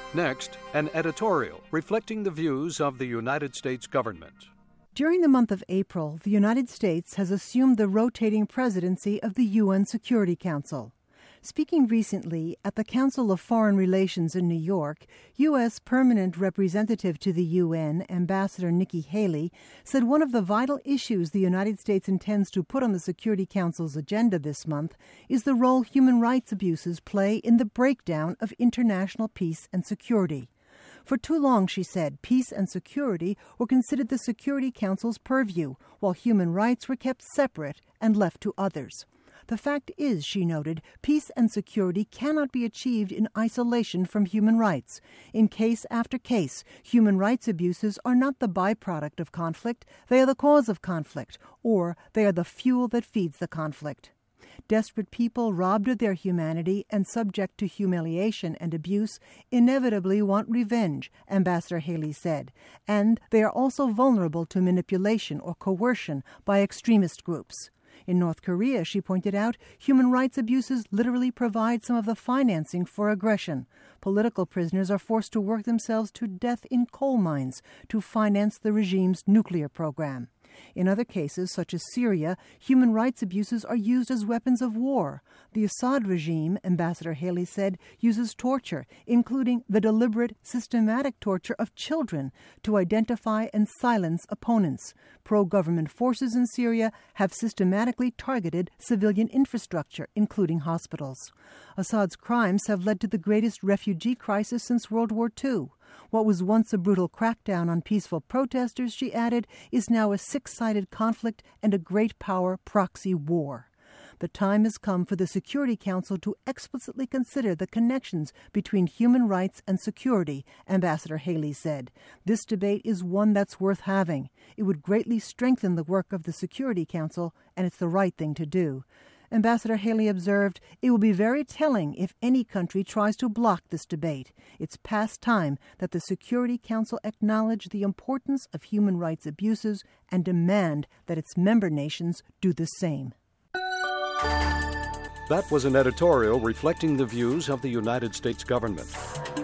Next, an editorial reflecting the views of the United States government. During the month of April, the United States has assumed the rotating presidency of the UN Security Council. Speaking recently at the Council of Foreign Relations in New York, U.S. Permanent Representative to the UN, Ambassador Nikki Haley, said one of the vital issues the United States intends to put on the Security Council's agenda this month is the role human rights abuses play in the breakdown of international peace and security. For too long, she said, peace and security were considered the Security Council's purview, while human rights were kept separate and left to others. The fact is, she noted, peace and security cannot be achieved in isolation from human rights. In case after case, human rights abuses are not the byproduct of conflict, they are the cause of conflict, or they are the fuel that feeds the conflict. Desperate people robbed of their humanity and subject to humiliation and abuse inevitably want revenge, Ambassador Haley said, and they are also vulnerable to manipulation or coercion by extremist groups. In North Korea, she pointed out, human rights abuses literally provide some of the financing for aggression. Political prisoners are forced to work themselves to death in coal mines to finance the regime's nuclear program. In other cases, such as Syria, human rights abuses are used as weapons of war. The Assad regime, Ambassador Haley said, uses torture, including the deliberate, systematic torture of children, to identify and silence opponents. Pro-government forces in Syria have systematically targeted civilian infrastructure, including hospitals. Assad's crimes have led to the greatest refugee crisis since World War II. What was once a brutal crackdown on peaceful protesters, she added, is now a six-sided conflict and a great power proxy war. The time has come for the Security Council to explicitly consider the connections between human rights and security, Ambassador Haley said. This debate is one that's worth having. It would greatly strengthen the work of the Security Council, and it's the right thing to do. Ambassador Haley observed, it will be very telling if any country tries to block this debate. It's past time that the Security Council acknowledge the importance of human rights abuses and demand that its member nations do the same. That was an editorial reflecting the views of the United States government.